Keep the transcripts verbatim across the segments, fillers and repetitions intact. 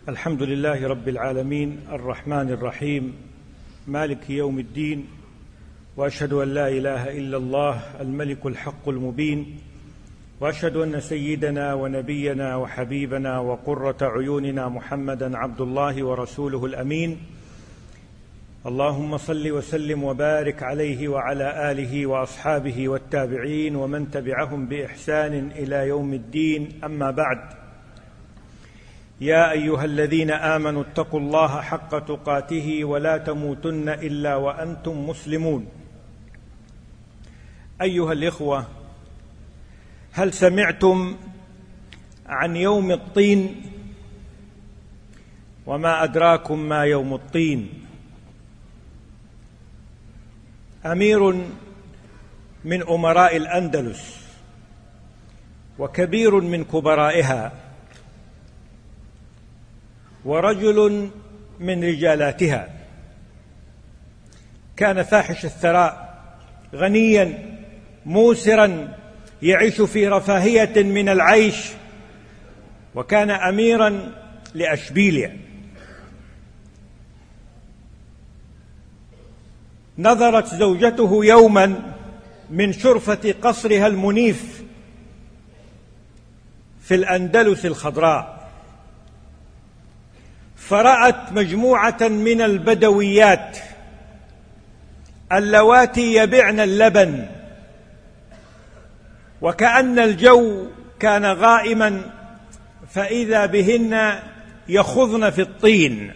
الحمد لله رب العالمين الرحمن الرحيم مالك يوم الدين، وأشهد أن لا إله إلا الله الملك الحق المبين، وأشهد أن سيدنا ونبينا وحبيبنا وقرة عيوننا محمدًا عبد الله ورسوله الأمين. اللهم صل وسلم وبارك عليه وعلى آله وأصحابه والتابعين ومن تبعهم بإحسان إلى يوم الدين. أما بعد، يا أيها الذين آمنوا اتقوا الله حق تقاته ولا تموتن إلا وأنتم مسلمون. أيها الإخوة، هل سمعتم عن يوم الطين؟ وما أدراكم ما يوم الطين؟ أمير من أمراء الأندلس وكبير من كبرائها ورجل من رجالاتها، كان فاحش الثراء، غنيا موسرا يعيش في رفاهية من العيش، وكان أميرا لأشبيليا. نظرت زوجته يوما من شرفة قصرها المنيف في الأندلس الخضراء، فرأت مجموعة من البدويات اللواتي يبعن اللبن، وكأن الجو كان غائما، فإذا بهن يخضن في الطين،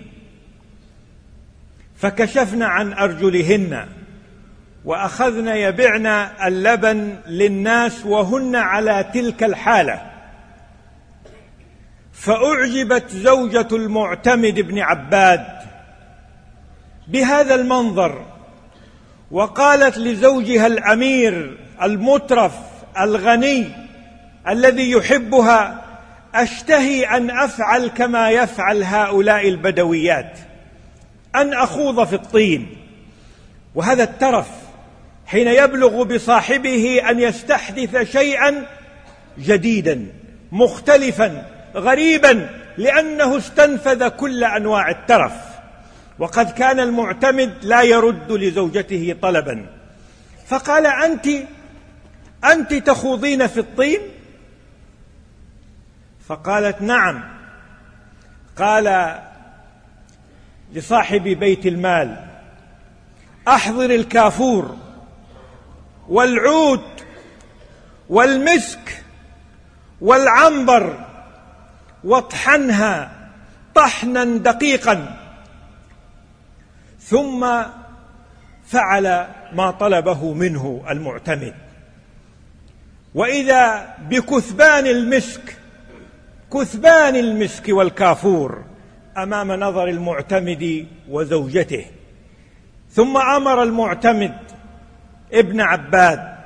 فكشفن عن أرجلهن وأخذن يبعن اللبن للناس وهن على تلك الحالة. فأعجبت زوجة المعتمد بن عباد بهذا المنظر، وقالت لزوجها الأمير المترف الغني الذي يحبها: أشتهي أن أفعل كما يفعل هؤلاء البدويات، أن أخوض في الطين. وهذا الترف حين يبلغ بصاحبه أن يستحدث شيئا جديدا مختلفا غريبا، لأنه استنفذ كل أنواع الترف. وقد كان المعتمد لا يرد لزوجته طلبا، فقال: أنت أنت تخوضين في الطين؟ فقالت: نعم. قال لصاحب بيت المال: أحضر الكافور والعود والمسك والعنبر واطحنها طحنا دقيقا. ثم فعل ما طلبه منه المعتمد، وإذا بكثبان المسك كثبان المسك والكافور أمام نظر المعتمد وزوجته. ثم أمر المعتمد ابن عباد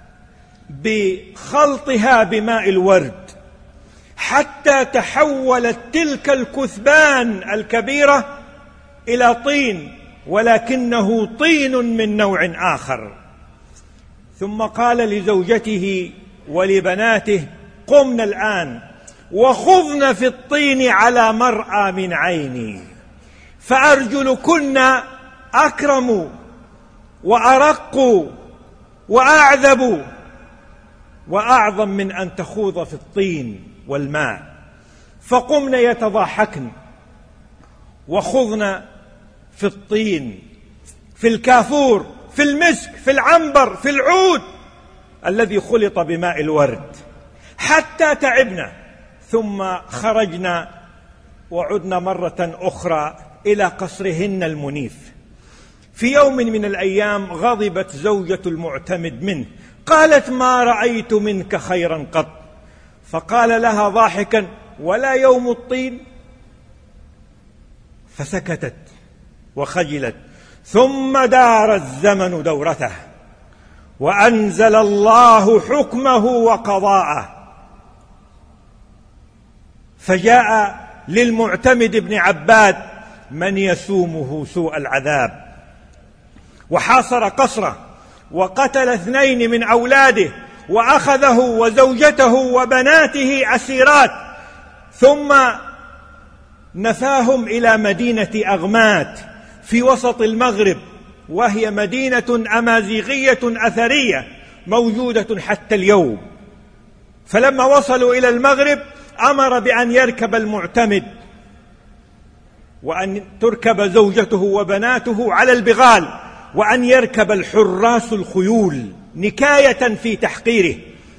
بخلطها بماء الورد حتى تحولت تلك الكثبان الكبيرة إلى طين، ولكنه طين من نوع آخر. ثم قال لزوجته ولبناته: قمن الآن وخضن في الطين على مرأى من عيني، فأرجلكن أكرم وأرق وأعذب وأعظم من أن تخوض في الطين والماء. فقمن يتضاحكن وخضن في الطين، في الكافور، في المسك، في العنبر، في العود الذي خلط بماء الورد، حتى تعبنا. ثم خرجنا وعدنا مرة أخرى إلى قصرهن المنيف. في يوم من الأيام غضبت زوجة المعتمد منه، قالت: ما رأيت منك خيرا قط. فقال لها ضاحكا: ولا يوم الطين؟ فسكتت وخجلت. ثم دار الزمن دورته، وأنزل الله حكمه وقضاءه، فجاء للمعتمد بن عباد من يسومه سوء العذاب، وحاصر قصره وقتل اثنين من أولاده، وأخذه وزوجته وبناته أسيرات. ثم نفاهم إلى مدينة أغمات في وسط المغرب، وهي مدينة أمازيغية أثرية موجودة حتى اليوم. فلما وصلوا إلى المغرب أمر بأن يركب المعتمد وأن تركب زوجته وبناته على البغال، وأن يركب الحراس الخيول نكاية في تحقيره،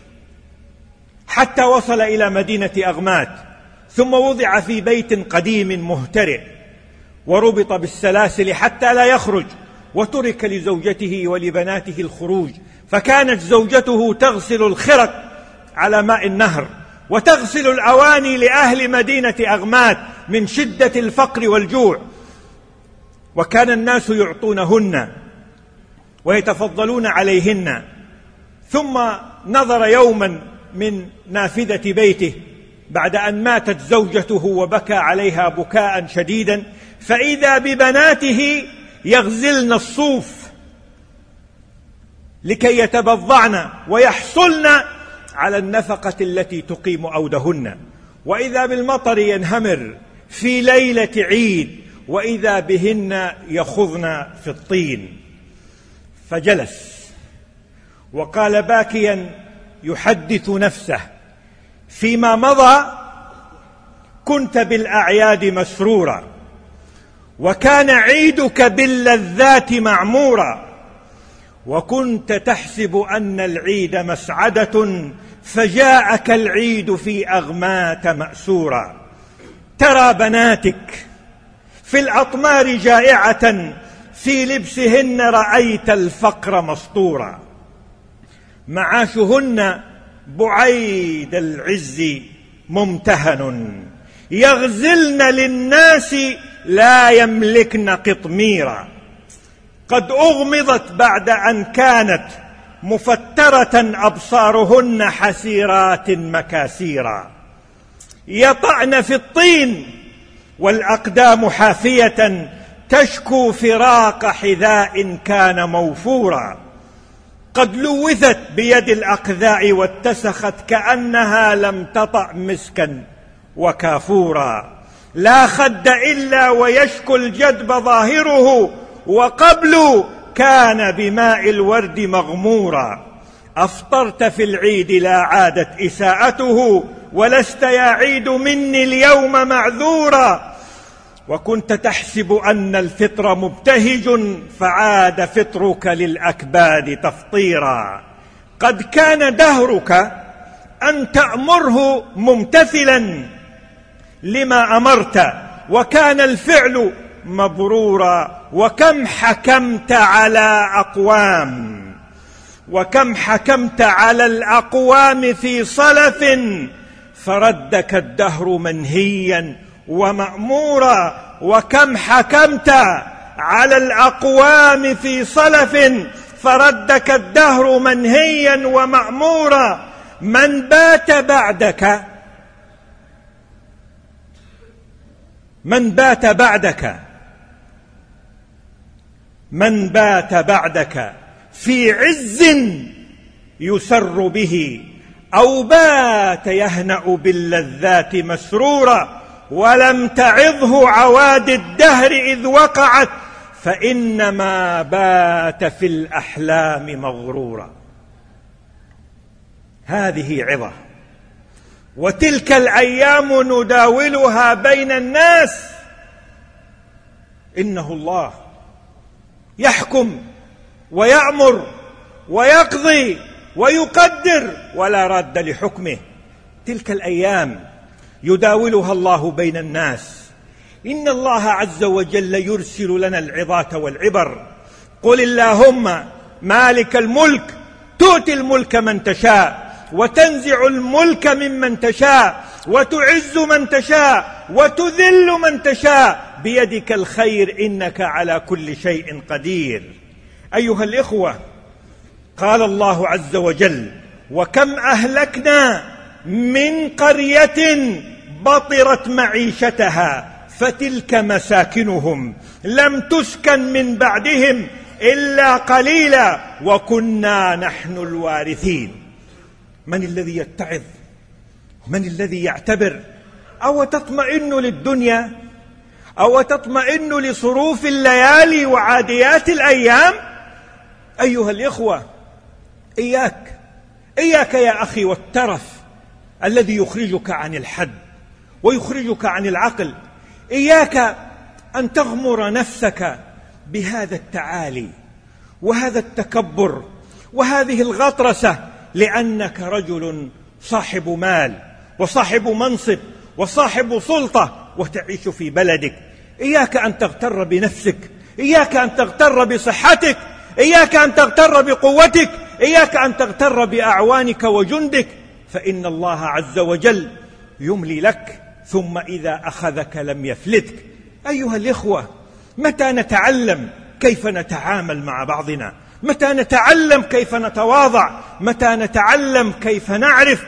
حتى وصل إلى مدينة أغمات، ثم وضع في بيت قديم مهترئ وربط بالسلاسل حتى لا يخرج، وترك لزوجته ولبناته الخروج. فكانت زوجته تغسل الخرق على ماء النهر، وتغسل الأواني لأهل مدينة أغمات من شدة الفقر والجوع، وكان الناس يعطونهن ويتفضلون عليهن. ثم نظر يوما من نافذة بيته بعد أن ماتت زوجته وبكى عليها بكاء شديدا، فإذا ببناته يغزلن الصوف لكي يتبضعن ويحصلن على النفقة التي تقيم أودهن. وإذا بالمطر ينهمر في ليلة عيد، وإذا بهن يخضن في الطين. فجلس وقال باكيا يحدث نفسه: فيما مضى كنت بالأعياد مسرورا، وكان عيدك باللذات معمورا، وكنت تحسب أن العيد مسعدة، فجاءك العيد في أغمات مأسورا. ترى بناتك في الأطمار جائعة، في لبسهن رأيت الفقر مسطورا، معاشهن بعيد العز ممتهن، يغزلن للناس لا يملكن قطميرا، قد أغمضت بعد أن كانت مفترة أبصارهن حسيرات مكاسيرا، يطعن في الطين والأقدام حافية، تشكو فراق حذاء كان موفورا، قد لوثت بيد الأقذاء واتسخت كأنها لم تطأ مسكا وكافورا، لا خد إلا ويشكو الجدب ظاهره، وقبل كان بماء الورد مغمورا، أفطرت في العيد لا عادت إساءته، ولست يا عيد مني اليوم معذورا، وكنت تحسب أن الفطر مبتهج، فعاد فطرك للأكباد تفطيرا، قد كان دهرك أن تأمره ممتثلا لما أمرت، وكان الفعل مبرورا، وكم حكمت على أقوام وكم حكمت على الأقوام في صلف، فردك الدهر منهيا ومأمورا، وكم حكمت على الأقوام في صلف، فردك الدهر منهيا ومأمورا، من بات بعدك من بات بعدك من بات بعدك في عز يسر به، أو بات يهنأ باللذات مسرورا، ولم تعظه عواد الدهر إذ وقعت، فإنما بات في الأحلام مغرورا. هذه عظة، وتلك الأيام نداولها بين الناس. إنه الله يحكم ويأمر ويقضي ويقدر، ولا راد لحكمه. تلك الأيام يداولها الله بين الناس. إن الله عز وجل يرسل لنا العظات والعبر. قل اللهم مالك الملك تؤتي الملك من تشاء، وتنزع الملك ممن تشاء، وتعز من تشاء، وتذل من تشاء، بيدك الخير إنك على كل شيء قدير. أيها الإخوة، قال الله عز وجل: وكم أهلكنا من قرية بطرت معيشتها فتلك مساكنهم لم تسكن من بعدهم إلا قليلا وكنا نحن الوارثين. من الذي يتعظ؟ من الذي يعتبر؟ أو تطمئن للدنيا أو تطمئن لصروف الليالي وعاديات الأيام؟ أيها الإخوة، إياك إياك يا أخي والترف الذي يخرجك عن الحد ويخرجك عن العقل. إياك أن تغمر نفسك بهذا التعالي وهذا التكبر وهذه الغطرسة لأنك رجل صاحب مال وصاحب منصب وصاحب سلطة وتعيش في بلدك. إياك أن تغتر بنفسك، إياك أن تغتر بصحتك، إياك أن تغتر بقوتك، إياك أن تغتر بأعوانك وجندك، فإن الله عز وجل يملي لك ثم إذا أخذك لم يفلتك. أيها الإخوة، متى نتعلم كيف نتعامل مع بعضنا؟ متى نتعلم كيف نتواضع؟ متى نتعلم كيف نعرف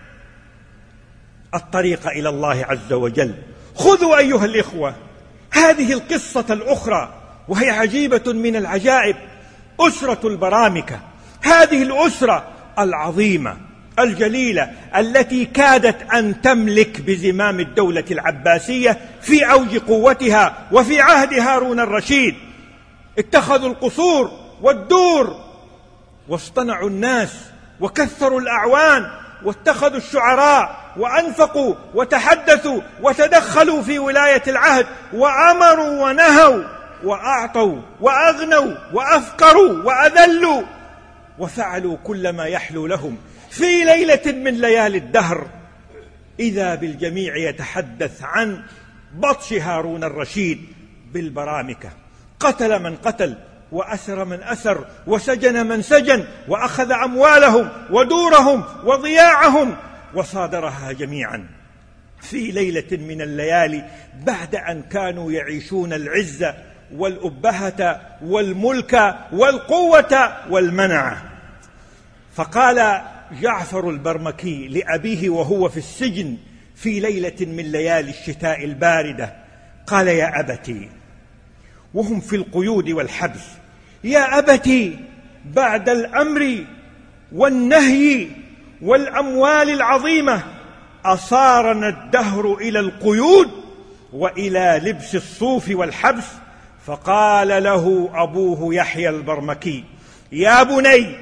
الطريق إلى الله عز وجل؟ خذوا أيها الإخوة هذه القصة الأخرى وهي عجيبة من العجائب، أسرة البرامكة، هذه الأسرة العظيمة الجليلة التي كادت أن تملك بزمام الدولة العباسية في أوج قوتها وفي عهد هارون الرشيد. اتخذوا القصور والدور واصطنعوا الناس وكثروا الأعوان واتخذوا الشعراء وأنفقوا وتحدثوا وتدخلوا في ولاية العهد وأمروا ونهوا وأعطوا وأغنوا وأفقروا وأذلوا وفعلوا كل ما يحلو لهم. في ليلة من ليالي الدهر إذا بالجميع يتحدث عن بطش هارون الرشيد بالبرامكة، قتل من قتل وأسر من أسر وسجن من سجن وأخذ أموالهم ودورهم وضياعهم وصادرها جميعا في ليلة من الليالي بعد أن كانوا يعيشون العزة والأبهة والملك والقوة والمنعة. فقال جعفر البرمكي لأبيه وهو في السجن في ليلة من ليالي الشتاء الباردة، قال: يا أبتي، وهم في القيود والحبس: يا أبتي، بعد الأمر والنهي والأموال العظيمة أصارنا الدهر إلى القيود وإلى لبس الصوف والحبس. فقال له أبوه يحيى البرمكي: يا بني،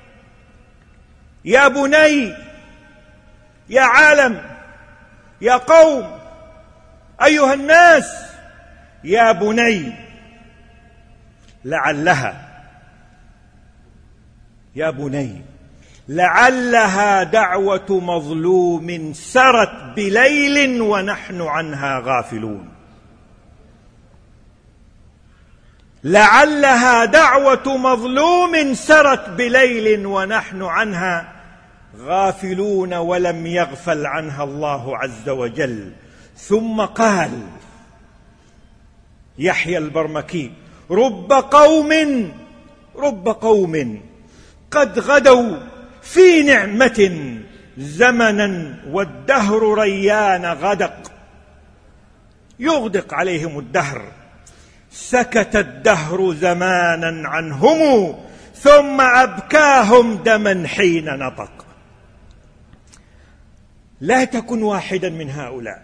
يا بني، يا عالم، يا قوم، أيها الناس، يا بني، لعلها يا بني لعلها دعوة مظلوم سرت بليل ونحن عنها غافلون. لعلها دعوة مظلوم سرت بليل ونحن عنها غافلون ولم يغفل عنها الله عز وجل. ثم قال يحيى البرمكي: رب قوم رب قوم قد غدوا في نعمة زمنا والدهر ريان غدق. يغدق عليهم الدهر، سكت الدهر زمانا عنهم ثم أبكاهم دما حين نطق. لا تكن واحدا من هؤلاء،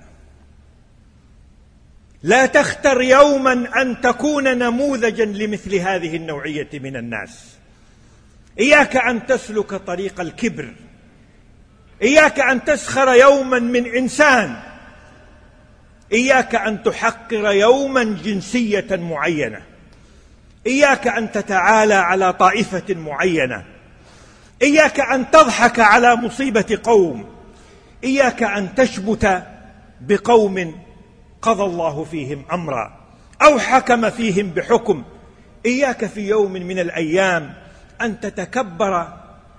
لا تختر يوما أن تكون نموذجا لمثل هذه النوعية من الناس. إياك أن تسلك طريق الكبر، إياك أن تسخر يوما من إنسان، إياك أن تحقر يوما جنسية معينة، إياك أن تتعالى على طائفة معينة، إياك أن تضحك على مصيبة قوم، إياك أن تشبت بقوم قضى الله فيهم أمرا أو حكم فيهم بحكم. إياك في يوم من الأيام أن تتكبر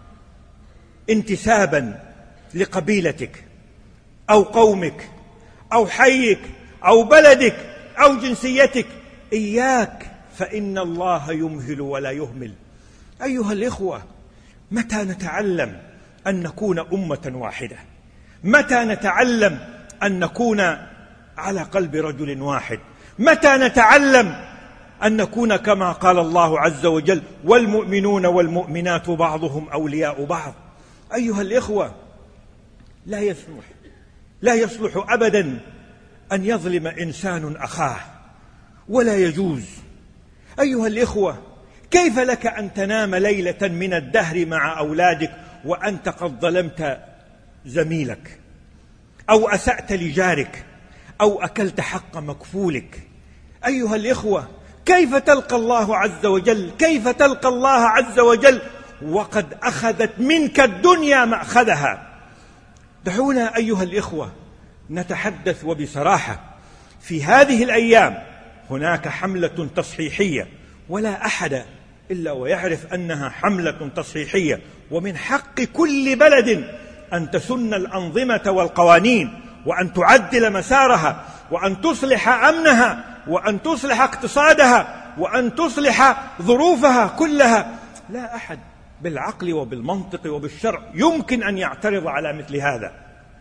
انتسابا لقبيلتك أو قومك أو حيك أو بلدك أو جنسيتك. إياك، فإن الله يمهل ولا يهمل. أيها الإخوة، متى نتعلم أن نكون أمة واحدة؟ متى نتعلم أن نكون على قلب رجل واحد؟ متى نتعلم أن نكون كما قال الله عز وجل: والمؤمنون والمؤمنات بعضهم أولياء بعض؟ أيها الإخوة، لا يصلح لا يصلح أبدا أن يظلم إنسان أخاه، ولا يجوز. أيها الإخوة، كيف لك أن تنام ليلة من الدهر مع أولادك وأنت قد ظلمت زميلك، أو أسأت لجارك، أو أكلت حق مكفولك؟ أيها الإخوة، كيف تلقى الله عز وجل؟ كيف تلقى الله عز وجل وقد أخذت منك الدنيا مأخذها؟ دعونا أيها الإخوة نتحدث وبصراحة. في هذه الأيام هناك حملة تصحيحية، ولا أحد إلا ويعرف أنها حملة تصحيحية، ومن حق كل بلد أن تسن الأنظمة والقوانين، وأن تعدل مسارها، وأن تصلح أمنها، وأن تصلح اقتصادها، وأن تصلح ظروفها كلها. لا أحد بالعقل وبالمنطق وبالشرع يمكن أن يعترض على مثل هذا.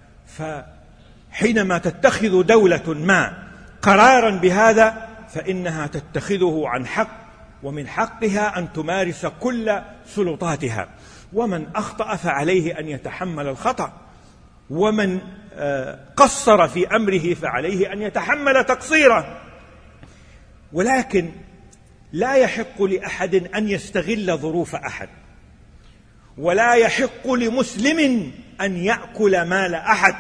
فحينما تتخذ دولة ما قرارا بهذا فإنها تتخذه عن حق، ومن حقها أن تمارس كل سلطاتها، ومن أخطأ فعليه أن يتحمل الخطأ، ومن قصر في أمره فعليه أن يتحمل تقصيره. ولكن لا يحق لأحد أن يستغل ظروف أحد، ولا يحق لمسلم أن يأكل مال أحد،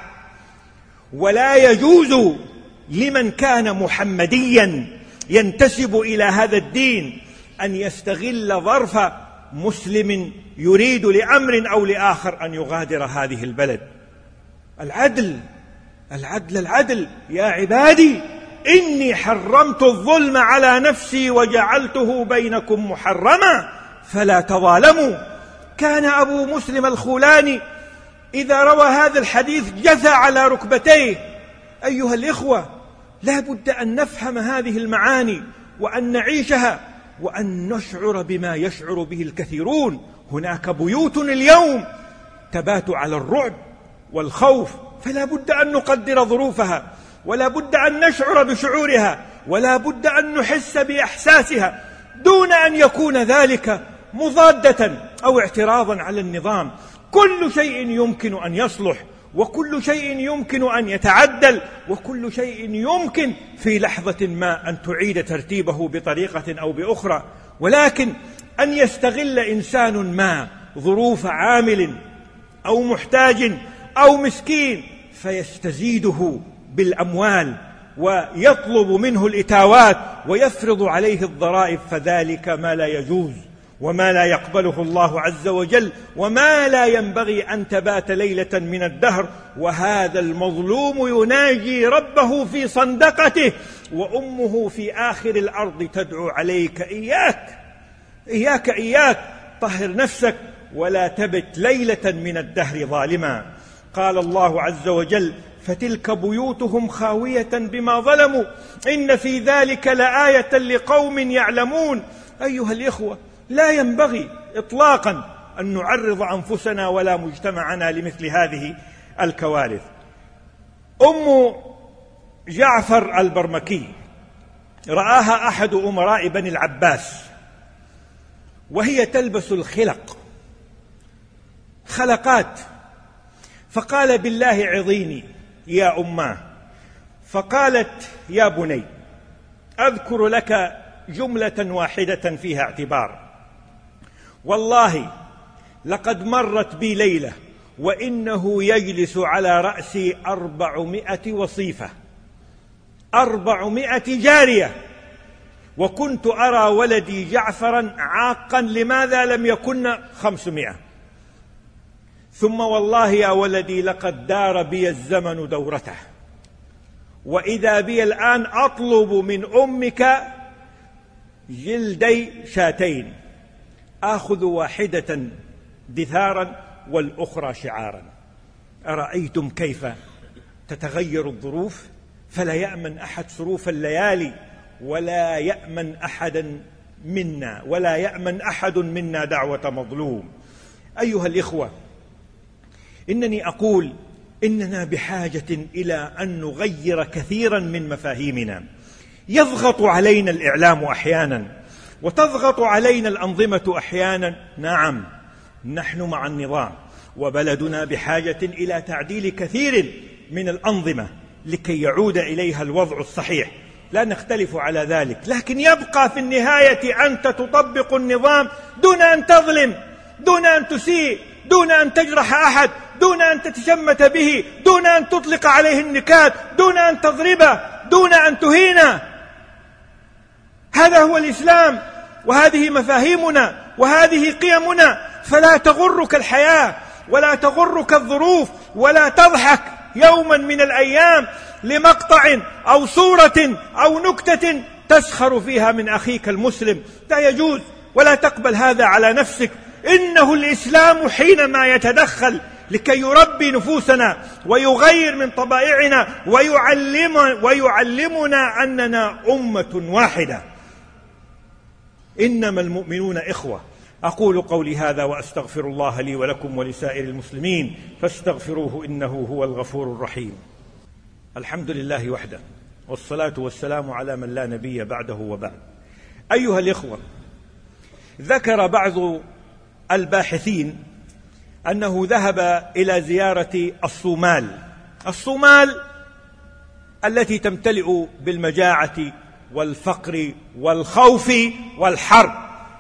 ولا يجوز لمن كان محمديا ينتسب إلى هذا الدين أن يستغل ظرف مسلم يريد لأمر أو لآخر أن يغادر هذه البلد. العدل العدل العدل يا عبادي إني حرمت الظلم على نفسي وجعلته بينكم محرما فلا تظالموا. كان أبو مسلم الخولاني إذا روى هذا الحديث جثى على ركبتيه. أيها الإخوة، لا بد أن نفهم هذه المعاني وأن نعيشها وأن نشعر بما يشعر به الكثيرون. هناك بيوت اليوم تبات على الرعب والخوف، فلا بد أن نقدر ظروفها، ولا بد أن نشعر بشعورها، ولا بد أن نحس بإحساسها، دون أن يكون ذلك مضادة أو اعتراضا على النظام. كل شيء يمكن أن يصلح، وكل شيء يمكن أن يتعدل، وكل شيء يمكن في لحظة ما أن تعيد ترتيبه بطريقة أو بأخرى. ولكن أن يستغل إنسان ما ظروف عامل أو محتاج أو مسكين فيستزيده بالأموال ويطلب منه الإتاوات ويفرض عليه الضرائب، فذلك ما لا يجوز وما لا يقبله الله عز وجل، وما لا ينبغي أن تبات ليلة من الدهر وهذا المظلوم يناجي ربه في صندقته وأمه في آخر الأرض تدعو عليك. إياك إياك إياك طهر نفسك ولا تبت ليلة من الدهر ظالما. قال الله عز وجل: فتلك بيوتهم خاوية بما ظلموا إن في ذلك لآية لقوم يعلمون. أيها الإخوة، لا ينبغي إطلاقا أن نعرض أنفسنا ولا مجتمعنا لمثل هذه الكوارث. أم جعفر البرمكي رآها أحد أمراء بني العباس وهي تلبس الخلق خلقات، فقال: بالله عظيني يا أماه. فقالت: يا بني، أذكر لك جملة واحدة فيها اعتبار. والله لقد مرت بي ليلة وإنه يجلس على رأسي أربعمائة وصيفة، أربعمائة جارية، وكنت أرى ولدي جعفرا عاقا، لماذا لم يكن خمسمائة؟ ثم والله يا ولدي لقد دار بي الزمن دورته، وإذا بي الآن أطلب من أمك جلدي شاتين، آخذ واحدة دثارا والأخرى شعارا. أرأيتم كيف تتغير الظروف؟ فلا يأمن أحد صروف الليالي، ولا يأمن أحدا منا، ولا يأمن أحد منا دعوة مظلوم. أيها الإخوة، إنني أقول إننا بحاجة إلى أن نغير كثيرا من مفاهيمنا. يضغط علينا الإعلام أحيانا، وتضغط علينا الأنظمة أحيانا. نعم، نحن مع النظام، وبلدنا بحاجة إلى تعديل كثير من الأنظمة، لكي يعود إليها الوضع الصحيح، لا نختلف على ذلك، لكن يبقى في النهاية أنت تطبق النظام دون أن تظلم، دون أن تسيء، دون أن تجرح أحد، دون أن تتشمت به، دون أن تطلق عليه النكات، دون أن تضربه، دون أن تهينه. هذا هو الإسلام، وهذه مفاهيمنا، وهذه قيمنا. فلا تغرك الحياة، ولا تغرك الظروف، ولا تضحك يوما من الأيام لمقطع أو صورة أو نكتة تسخر فيها من أخيك المسلم. لا يجوز، ولا تقبل هذا على نفسك. إنه الإسلام حينما يتدخل لكي يربي نفوسنا ويغير من طبائعنا ويعلم ويعلمنا أننا أمة واحدة. إنما المؤمنون إخوة. أقول قولي هذا وأستغفر الله لي ولكم ولسائر المسلمين فاستغفروه إنه هو الغفور الرحيم. الحمد لله وحده، والصلاة والسلام على من لا نبي بعده وبعد. أيها الإخوة، ذكر بعض الباحثين أنه ذهب إلى زيارة الصومال، الصومال التي تمتلئ بالمجاعة والفقر والخوف والحرب،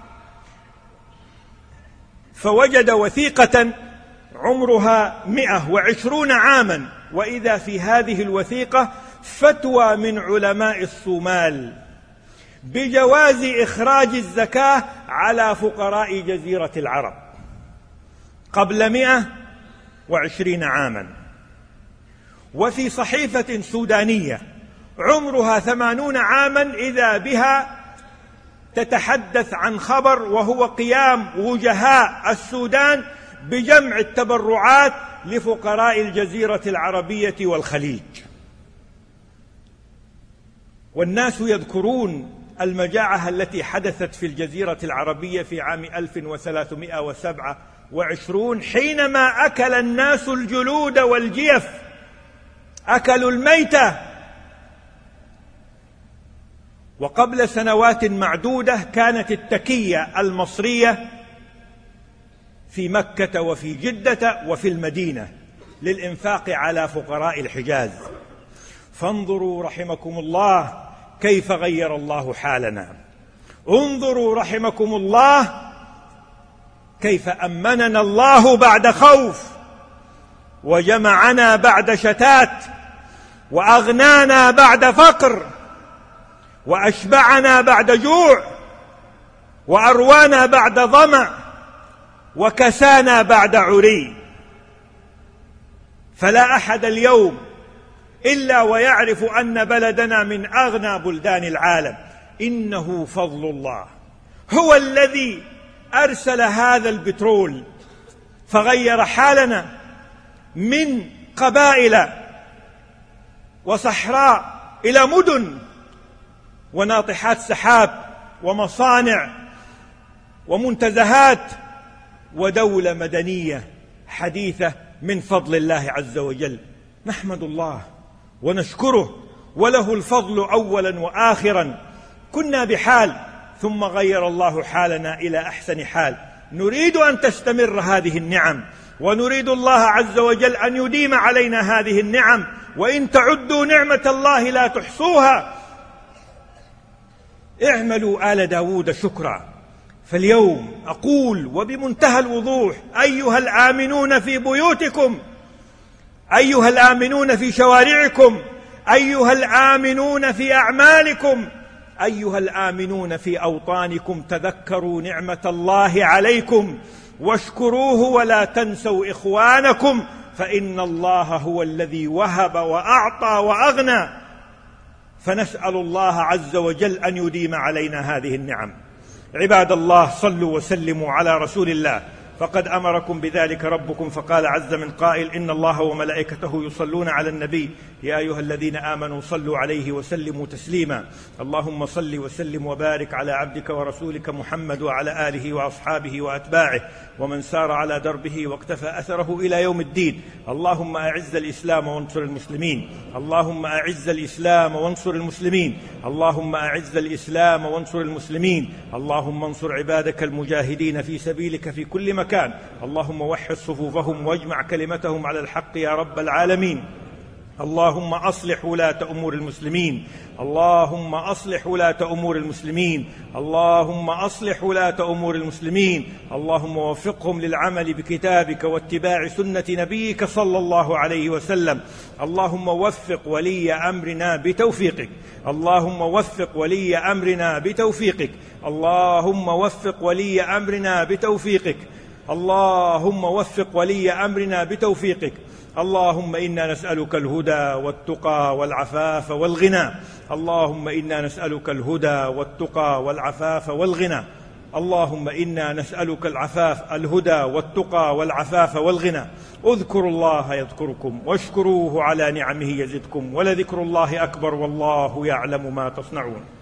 فوجد وثيقة عمرها مئة وعشرون عاما، وإذا في هذه الوثيقة فتوى من علماء الصومال بجواز إخراج الزكاة على فقراء جزيرة العرب قبل مئة وعشرين عاما. وفي صحيفة سودانية عمرها ثمانون عاما إذا بها تتحدث عن خبر، وهو قيام وجهاء السودان بجمع التبرعات لفقراء الجزيرة العربية والخليج. والناس يذكرون المجاعة التي حدثت في الجزيرة العربية في عام ألف وثلاثمائة وسبعة وعشرين، حينما أكل الناس الجلود والجيف، أكلوا الميتة. وقبل سنوات معدودة كانت التكية المصرية في مكة وفي جدة وفي المدينة للإنفاق على فقراء الحجاز. فانظروا رحمكم الله كيف غير الله حالنا، انظروا رحمكم الله كيف أمننا الله بعد خوف، وجمعنا بعد شتات، وأغنانا بعد فقر، وأشبعنا بعد جوع، وأروانا بعد ظمأ، وكسانا بعد عري. فلا أحد اليوم إلا ويعرف أن بلدنا من أغنى بلدان العالم. إنه فضل الله، هو الذي أرسل هذا البترول فغير حالنا من قبائل وصحراء إلى مدن وناطحات سحاب ومصانع ومنتزهات ودولة مدنية حديثة من فضل الله عز وجل. نحمد الله ونشكره، وله الفضل أولا وآخرا. كنا بحال ثم غير الله حالنا إلى أحسن حال. نريد أن تستمر هذه النعم، ونريد الله عز وجل أن يديم علينا هذه النعم. وإن تعدوا نعمة الله لا تحصوها. اعملوا آل داود شكرا. فاليوم أقول وبمنتهى الوضوح: أيها الآمنون في بيوتكم، أيها الآمنون في شوارعكم، أيها الآمنون في أعمالكم، أيها الآمنون في أوطانكم، تذكروا نعمة الله عليكم واشكروه ولا تنسوا إخوانكم، فإن الله هو الذي وهب وأعطى وأغنى. فنسأل الله عز وجل أن يديم علينا هذه النعم. عباد الله، صلوا وسلموا على رسول الله، فقد أمركم بذلك ربكم، فقال عز من قائل: إن الله وملائكته يصلون على النبي يا أيها الذين آمنوا صلوا عليه وسلموا تسليما. اللهم صل وسلم وبارك على عبدك ورسولك محمد وعلى آله وأصحابه وأتباعه ومن سار على دربه واقتفى أثره إلى يوم الدين. اللهم أعز الإسلام وانصر المسلمين، اللهم أعز الإسلام وانصر المسلمين، اللهم أعز الإسلام وانصر المسلمين، اللهم انصر عبادك المجاهدين في سبيلك في كل مكان، اللهم وحد صفوفهم واجمع كلمتهم على الحق يا رب العالمين. اللهم أصلح ولاة أمور المسلمين اللهم أصلح ولاة أمور المسلمين اللهم أصلح ولاة أمور المسلمين اللهم وفقهم للعمل بكتابك واتباع سنة نبيك صلى الله عليه وسلم. اللهم وفق ولي أمرنا بتوفيقك اللهم وفق ولي أمرنا بتوفيقك اللهم وفق ولي أمرنا بتوفيقك اللهم وفق ولي أمرنا بتوفيقك. اللهم إنا نسألك الهدى والتقى والعفاف والغنى اللهم إنا نسألك الهدى والتقى والعفاف والغنى اللهم إنا نسألك العفاف الهدى والتقى والعفاف والغنى. اذكروا الله يذكركم واشكروه على نعمه يزدكم ولذكر الله أكبر والله يعلم ما تصنعون.